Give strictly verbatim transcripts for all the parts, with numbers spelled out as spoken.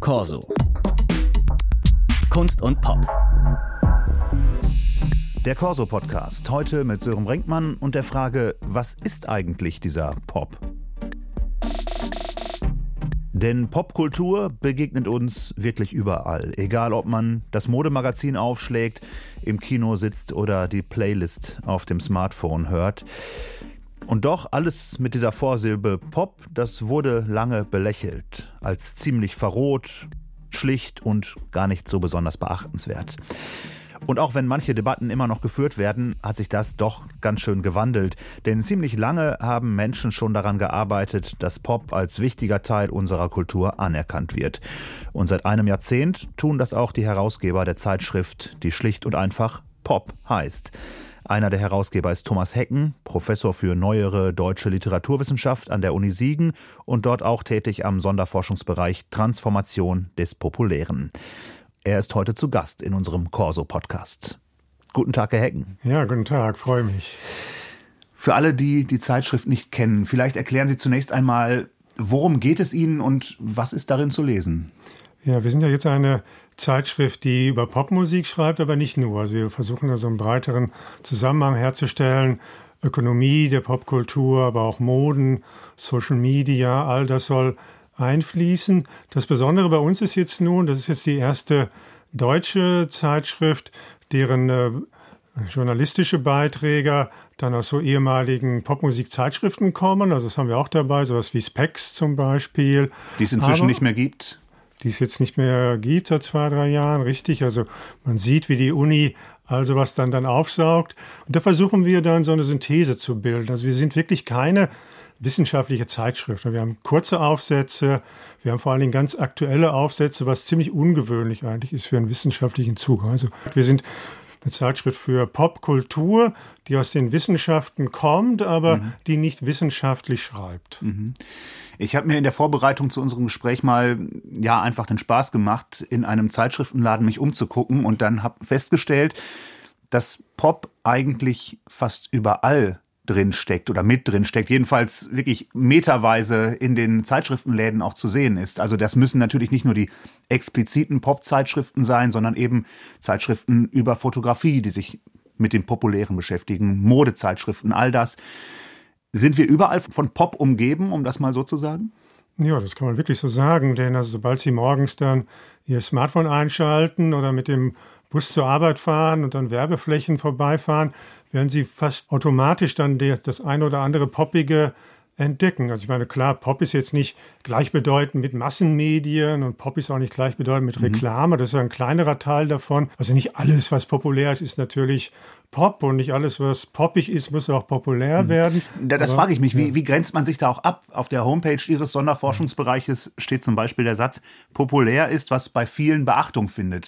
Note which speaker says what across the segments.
Speaker 1: Corso. Kunst und Pop.
Speaker 2: Der Corso-Podcast, heute mit Sören Brinkmann und der Frage, was ist eigentlich dieser Pop? Denn Popkultur begegnet uns wirklich überall. Egal, ob man das Modemagazin aufschlägt, im Kino sitzt oder die Playlist auf dem Smartphone hört. Und doch alles mit dieser Vorsilbe Pop, das wurde lange belächelt. Als ziemlich verroht, schlicht und gar nicht so besonders beachtenswert. Und auch wenn manche Debatten immer noch geführt werden, hat sich das doch ganz schön gewandelt. Denn ziemlich lange haben Menschen schon daran gearbeitet, dass Pop als wichtiger Teil unserer Kultur anerkannt wird. Und seit einem Jahrzehnt tun das auch die Herausgeber der Zeitschrift, die schlicht und einfach Pop heißt. Einer der Herausgeber ist Thomas Hecken, Professor für neuere deutsche Literaturwissenschaft an der Uni Siegen und dort auch tätig am Sonderforschungsbereich Transformation des Populären. Er ist heute zu Gast in unserem Corso-Podcast. Guten Tag, Herr Hecken.
Speaker 3: Ja, guten Tag, freue mich.
Speaker 2: Für alle, die die Zeitschrift nicht kennen, vielleicht erklären Sie zunächst einmal, worum geht es Ihnen und was ist darin zu lesen?
Speaker 3: Ja, wir sind ja jetzt eine Zeitschrift, die über Popmusik schreibt, aber nicht nur. Also wir versuchen da so einen breiteren Zusammenhang herzustellen. Ökonomie der Popkultur, aber auch Moden, Social Media, all das soll einfließen. Das Besondere bei uns ist jetzt nun, das ist jetzt die erste deutsche Zeitschrift, deren äh, journalistische Beiträge dann aus so ehemaligen Popmusik-Zeitschriften kommen. Also das haben wir auch dabei, sowas wie Specs zum Beispiel.
Speaker 2: Die es inzwischen
Speaker 3: Aber,
Speaker 2: nicht mehr gibt?
Speaker 3: Die es jetzt nicht mehr gibt seit zwei, drei Jahren, richtig. Also man sieht, wie die Uni also was dann, dann aufsaugt. Und da versuchen wir dann so eine Synthese zu bilden. Also wir sind wirklich keine wissenschaftliche Zeitschrift. Wir haben kurze Aufsätze, wir haben vor allen Dingen ganz aktuelle Aufsätze, was ziemlich ungewöhnlich eigentlich ist für einen wissenschaftlichen Zugang. Also wir sind eine Zeitschrift für Popkultur, die aus den Wissenschaften kommt, aber mhm. die nicht wissenschaftlich schreibt.
Speaker 2: Mhm. Ich habe mir in der Vorbereitung zu unserem Gespräch mal ja einfach den Spaß gemacht, in einem Zeitschriftenladen mich umzugucken und dann habe festgestellt, dass Pop eigentlich fast überall drin steckt oder mit drin steckt, jedenfalls wirklich meterweise in den Zeitschriftenläden auch zu sehen ist. Also das müssen natürlich nicht nur die expliziten Pop-Zeitschriften sein, sondern eben Zeitschriften über Fotografie, die sich mit dem Populären beschäftigen, Modezeitschriften, all das. Sind wir überall von Pop umgeben, um das mal so zu sagen?
Speaker 3: Ja, das kann man wirklich so sagen, denn also sobald Sie morgens dann Ihr Smartphone einschalten oder mit dem Bus zur Arbeit fahren und an Werbeflächen vorbeifahren, werden Sie fast automatisch dann das eine oder andere Poppige entdecken. Also ich meine, klar, Pop ist jetzt nicht gleichbedeutend mit Massenmedien und Pop ist auch nicht gleichbedeutend mit Reklame. Das ist ein kleinerer Teil davon. Also nicht alles, was populär ist, ist natürlich Pop und nicht alles, was poppig ist, muss auch populär werden.
Speaker 2: Das
Speaker 3: Aber,
Speaker 2: frage ich mich, wie,
Speaker 3: ja.
Speaker 2: wie grenzt man sich da auch ab? Auf der Homepage Ihres Sonderforschungsbereiches steht zum Beispiel der Satz, populär ist, was bei vielen Beachtung findet.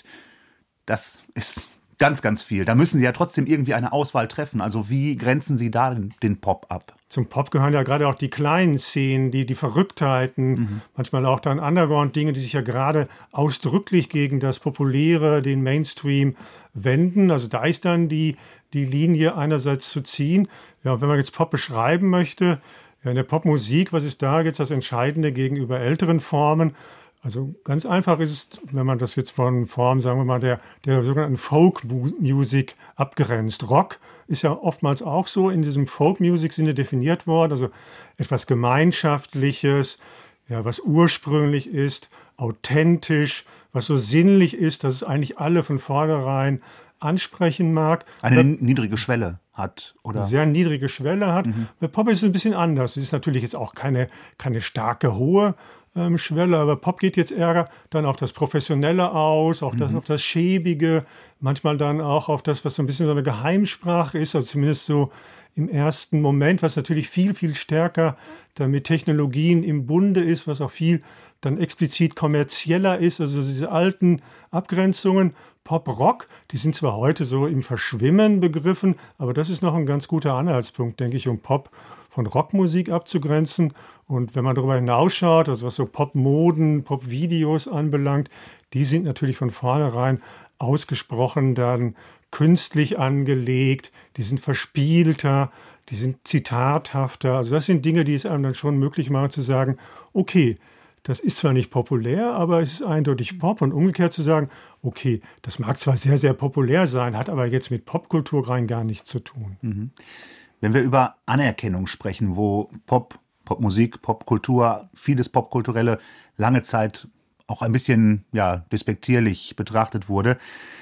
Speaker 2: Das ist ganz, ganz viel. Da müssen Sie ja trotzdem irgendwie eine Auswahl treffen. Also wie grenzen Sie da den, den Pop ab?
Speaker 3: Zum Pop gehören ja gerade auch die kleinen Szenen, die, die Verrücktheiten, mhm. manchmal auch dann Underground-Dinge, die sich ja gerade ausdrücklich gegen das Populäre, den Mainstream wenden. Also da ist dann die, die Linie einerseits zu ziehen. Ja, wenn man jetzt Pop beschreiben möchte, ja, in der Popmusik, was ist da jetzt das Entscheidende gegenüber älteren Formen? Also ganz einfach ist es, wenn man das jetzt von Form, sagen wir mal, der, der sogenannten Folk-Music abgrenzt. Rock ist ja oftmals auch so in diesem Folk-Music-Sinne definiert worden, also etwas Gemeinschaftliches, ja, was ursprünglich ist, authentisch, was so sinnlich ist, dass es eigentlich alle von vornherein ansprechen mag.
Speaker 2: Eine Aber, niedrige Schwelle hat, oder?
Speaker 3: Eine sehr niedrige Schwelle hat. Mhm. Bei Pop ist es ein bisschen anders. Es ist natürlich jetzt auch keine, keine starke, hohe ähm, Schwelle, aber Pop geht jetzt eher dann auf das Professionelle aus, auch das, mhm. auf das Schäbige, manchmal dann auch auf das, was so ein bisschen so eine Geheimsprache ist, also zumindest so im ersten Moment, was natürlich viel, viel stärker dann mit Technologien im Bunde ist, was auch viel dann explizit kommerzieller ist, also diese alten Abgrenzungen. Pop-Rock, die sind zwar heute so im Verschwimmen begriffen, aber das ist noch ein ganz guter Anhaltspunkt, denke ich, um Pop von Rockmusik abzugrenzen. Und wenn man darüber hinausschaut, also was so Pop-Moden, Pop-Videos anbelangt, die sind natürlich von vornherein ausgesprochen dann künstlich angelegt, die sind verspielter, die sind zitathafter. Also das sind Dinge, die es einem dann schon möglich machen zu sagen, okay, das ist zwar nicht populär, aber es ist eindeutig Pop. Und umgekehrt zu sagen, okay, das mag zwar sehr, sehr populär sein, hat aber jetzt mit Popkultur rein gar nichts zu tun.
Speaker 2: Mhm. Wenn wir über Anerkennung sprechen, wo Pop, Popmusik, Popkultur, vieles Popkulturelle lange Zeit auch ein bisschen ja, despektierlich betrachtet wurde,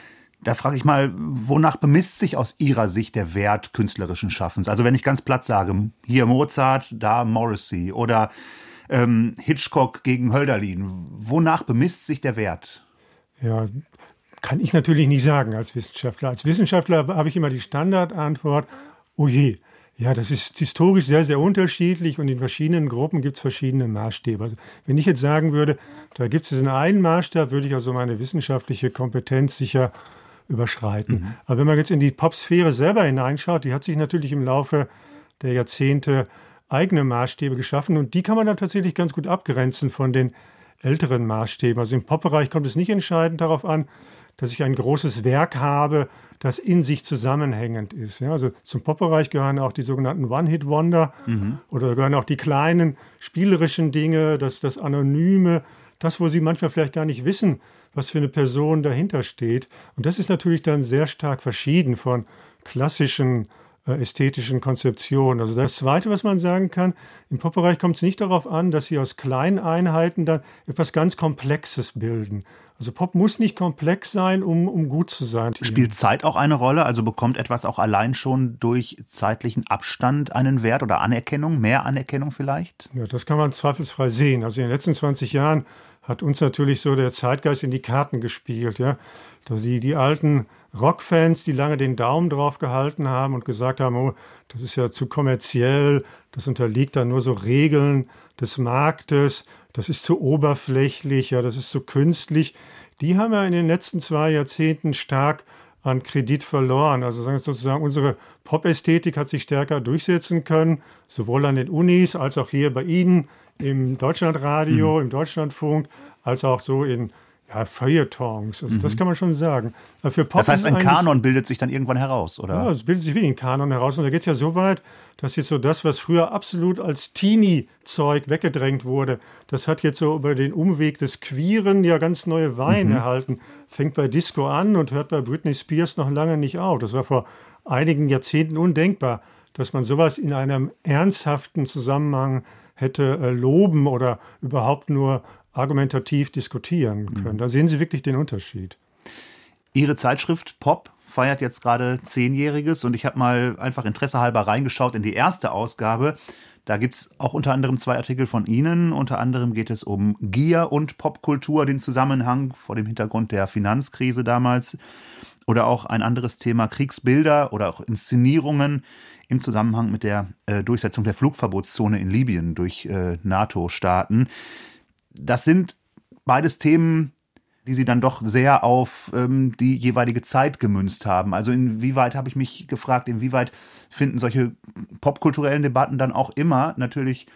Speaker 2: da frage ich mal, wonach bemisst sich aus Ihrer Sicht der Wert künstlerischen Schaffens? Also wenn ich ganz platt sage, hier Mozart, da Morrissey oder ähm, Hitchcock gegen Hölderlin, wonach bemisst sich der Wert?
Speaker 3: Ja, kann ich natürlich nicht sagen als Wissenschaftler. Als Wissenschaftler habe ich immer die Standardantwort, oh je, ja, das ist historisch sehr, sehr unterschiedlich und in verschiedenen Gruppen gibt es verschiedene Maßstäbe. Also wenn ich jetzt sagen würde, da gibt es diesen einen Maßstab, würde ich also meine wissenschaftliche Kompetenz sicher überschreiten. Mhm. Aber wenn man jetzt in die Popsphäre selber hineinschaut, die hat sich natürlich im Laufe der Jahrzehnte eigene Maßstäbe geschaffen und die kann man dann tatsächlich ganz gut abgrenzen von den älteren Maßstäben. Also im Popbereich kommt es nicht entscheidend darauf an, dass ich ein großes Werk habe, das in sich zusammenhängend ist. Ja, also zum Popbereich gehören auch die sogenannten One-Hit-Wonder mhm. oder gehören auch die kleinen spielerischen Dinge, das, das Anonyme, das, wo Sie manchmal vielleicht gar nicht wissen, was für eine Person dahinter steht. Und das ist natürlich dann sehr stark verschieden von klassischen äh, ästhetischen Konzeptionen. Also das Zweite, was man sagen kann, im Popbereich kommt es nicht darauf an, dass Sie aus kleinen Einheiten dann etwas ganz Komplexes bilden. Also Pop muss nicht komplex sein, um, um gut zu sein.
Speaker 2: Spielt Zeit auch eine Rolle? Also bekommt etwas auch allein schon durch zeitlichen Abstand einen Wert oder Anerkennung, mehr Anerkennung vielleicht?
Speaker 3: Ja, das kann man zweifelsfrei sehen. Also in den letzten zwanzig Jahren hat uns natürlich so der Zeitgeist in die Karten gespielt. Ja? Also die, die alten Rockfans, die lange den Daumen drauf gehalten haben und gesagt haben, oh, das ist ja zu kommerziell, das unterliegt dann nur so Regeln des Marktes, das ist zu oberflächlich, ja, das ist zu künstlich. Die haben ja in den letzten zwei Jahrzehnten stark an Kredit verloren. Also sagen wir sozusagen, unsere Pop-Ästhetik hat sich stärker durchsetzen können, sowohl an den Unis als auch hier bei Ihnen im Deutschlandradio, mhm. im Deutschlandfunk, als auch so in ja, Feuilletons. Also mhm. das kann man schon sagen. Aber für Pop
Speaker 2: das heißt, ein Kanon bildet sich dann irgendwann heraus, oder?
Speaker 3: Ja, es bildet sich wie ein Kanon heraus. Und da geht es ja so weit, dass jetzt so das, was früher absolut als Teenie-Zeug weggedrängt wurde, das hat jetzt so über den Umweg des Queeren ja ganz neue Weihen mhm. erhalten. Fängt bei Disco an und hört bei Britney Spears noch lange nicht auf. Das war vor einigen Jahrzehnten undenkbar, dass man sowas in einem ernsthaften Zusammenhang hätte äh, loben oder überhaupt nur argumentativ diskutieren können. Da sehen Sie wirklich den Unterschied.
Speaker 2: Ihre Zeitschrift Pop feiert jetzt gerade Zehnjähriges und ich habe mal einfach interessehalber reingeschaut in die erste Ausgabe. Da gibt es auch unter anderem zwei Artikel von Ihnen. Unter anderem geht es um Gier und Popkultur, den Zusammenhang vor dem Hintergrund der Finanzkrise damals. Oder auch ein anderes Thema, Kriegsbilder oder auch Inszenierungen im Zusammenhang mit der äh, Durchsetzung der Flugverbotszone in Libyen durch äh, NATO-Staaten. Das sind beides Themen, die Sie dann doch sehr auf ähm, die jeweilige Zeit gemünzt haben. Also inwieweit, habe ich mich gefragt, inwieweit finden solche popkulturellen Debatten dann auch immer natürlich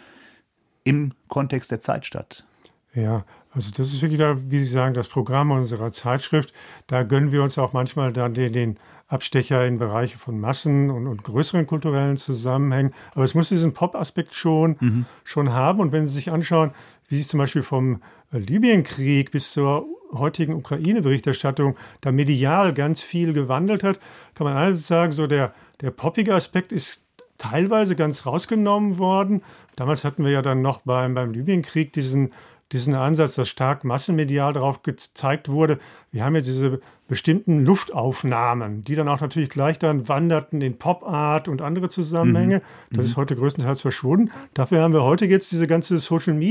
Speaker 2: im Kontext der Zeit statt?
Speaker 3: Ja, also das ist wirklich, wie Sie sagen, das Programm unserer Zeitschrift. Da gönnen wir uns auch manchmal dann den, den Abstecher in Bereiche von Massen und, und größeren kulturellen Zusammenhängen. Aber es muss diesen Pop-Aspekt schon, mhm. schon haben. Und wenn Sie sich anschauen, wie sich zum Beispiel vom Libyenkrieg bis zur heutigen Ukraine-Berichterstattung da medial ganz viel gewandelt hat, kann man einerseits sagen, so der, der poppige Aspekt ist teilweise ganz rausgenommen worden. Damals hatten wir ja dann noch beim, beim Libyenkrieg diesen diesen Ansatz, dass stark massenmedial darauf gezeigt wurde. Wir haben jetzt diese bestimmten Luftaufnahmen, die dann auch natürlich gleich dann wanderten in Pop-Art und andere Zusammenhänge. Mhm. Das ist heute größtenteils verschwunden. Dafür haben wir heute jetzt diese ganze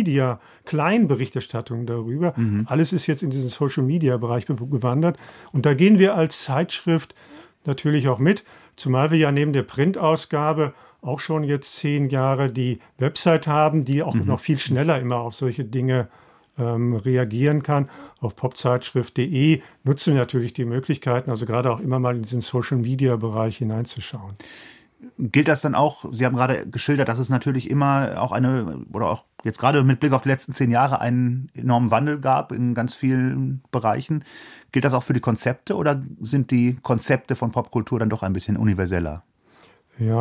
Speaker 3: Social-Media-Kleinberichterstattung darüber. Mhm. Alles ist jetzt in diesen Social-Media-Bereich gewandert. Und da gehen wir als Zeitschrift natürlich auch mit, zumal wir ja neben der Printausgabe auch schon jetzt zehn Jahre die Website haben, die auch mhm. noch viel schneller immer auf solche Dinge ähm, reagieren kann. Auf popzeitschrift punkt de nutzen wir natürlich die Möglichkeiten, also gerade auch immer mal in diesen Social-Media-Bereich hineinzuschauen.
Speaker 2: Gilt das dann auch, Sie haben gerade geschildert, dass es natürlich immer auch eine, oder auch jetzt gerade mit Blick auf die letzten zehn Jahre einen enormen Wandel gab in ganz vielen Bereichen. Gilt das auch für die Konzepte oder sind die Konzepte von Popkultur dann doch ein bisschen universeller?
Speaker 3: Ja,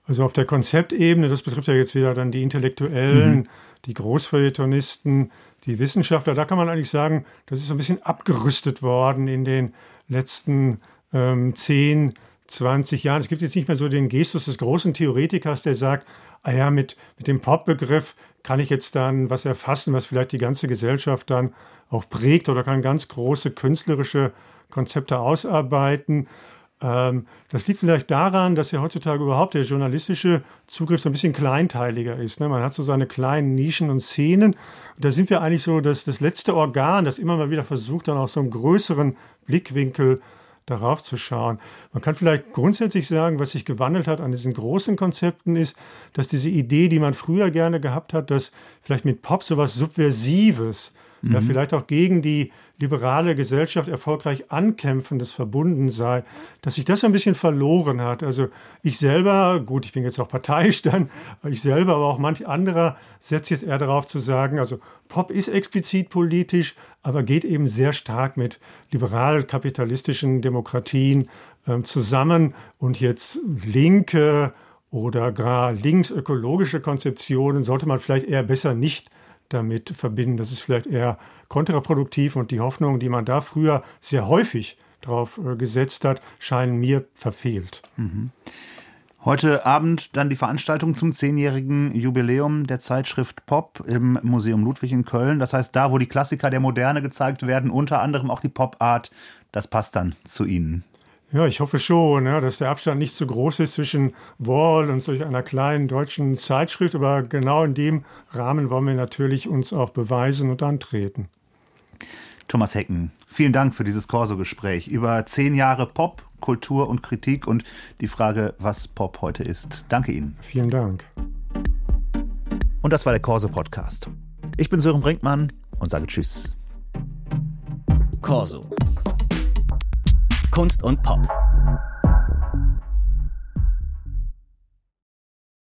Speaker 3: Also auf der Konzeptebene, das betrifft ja jetzt wieder dann die Intellektuellen, mhm. die Großfeuilletonisten, die Wissenschaftler, da kann man eigentlich sagen, das ist so ein bisschen abgerüstet worden in den letzten ähm, zehn, zwanzig Jahren. Es gibt jetzt nicht mehr so den Gestus des großen Theoretikers, der sagt, ah ja, mit, mit dem Pop-Begriff kann ich jetzt dann was erfassen, was vielleicht die ganze Gesellschaft dann auch prägt oder kann ganz große künstlerische Konzepte ausarbeiten. Ähm, das liegt vielleicht daran, dass ja heutzutage überhaupt der journalistische Zugriff so ein bisschen kleinteiliger ist. Ne? Man hat so seine kleinen Nischen und Szenen. Und da sind wir eigentlich so das, das letzte Organ, das immer mal wieder versucht, dann aus so einem größeren Blickwinkel darauf zu schauen. Man kann vielleicht grundsätzlich sagen, was sich gewandelt hat an diesen großen Konzepten ist, dass diese Idee, die man früher gerne gehabt hat, dass vielleicht mit Pop so was Subversives, mhm. ja, vielleicht auch gegen die liberale Gesellschaft erfolgreich Ankämpfendes verbunden sei, dass sich das so ein bisschen verloren hat. Also ich selber, gut, ich bin jetzt auch parteiisch dann, ich selber, aber auch manch anderer setzt jetzt eher darauf zu sagen, also Pop ist explizit politisch, aber geht eben sehr stark mit liberal-kapitalistischen Demokratien ähm, zusammen und jetzt linke oder gar linksökologische Konzeptionen sollte man vielleicht eher besser nicht damit verbinden. Das ist vielleicht eher kontraproduktiv und die Hoffnungen, die man da früher sehr häufig drauf äh, gesetzt hat, scheinen mir verfehlt.
Speaker 2: Mhm. Heute Abend dann die Veranstaltung zum zehnjährigen Jubiläum der Zeitschrift Pop im Museum Ludwig in Köln. Das heißt, da, wo die Klassiker der Moderne gezeigt werden, unter anderem auch die Pop-Art, das passt dann zu Ihnen.
Speaker 3: Ja, ich hoffe schon, ja, dass der Abstand nicht zu groß ist zwischen Wall und solch einer kleinen deutschen Zeitschrift. Aber genau in dem Rahmen wollen wir natürlich uns auch beweisen und antreten.
Speaker 2: Thomas Hecken, vielen Dank für dieses Corso-Gespräch über zehn Jahre Pop, Kultur und Kritik und die Frage, was Pop heute ist. Danke Ihnen.
Speaker 3: Vielen Dank.
Speaker 2: Und das war der Corso-Podcast. Ich bin Sören Brinkmann und sage Tschüss.
Speaker 1: Corso. Kunst und Pop.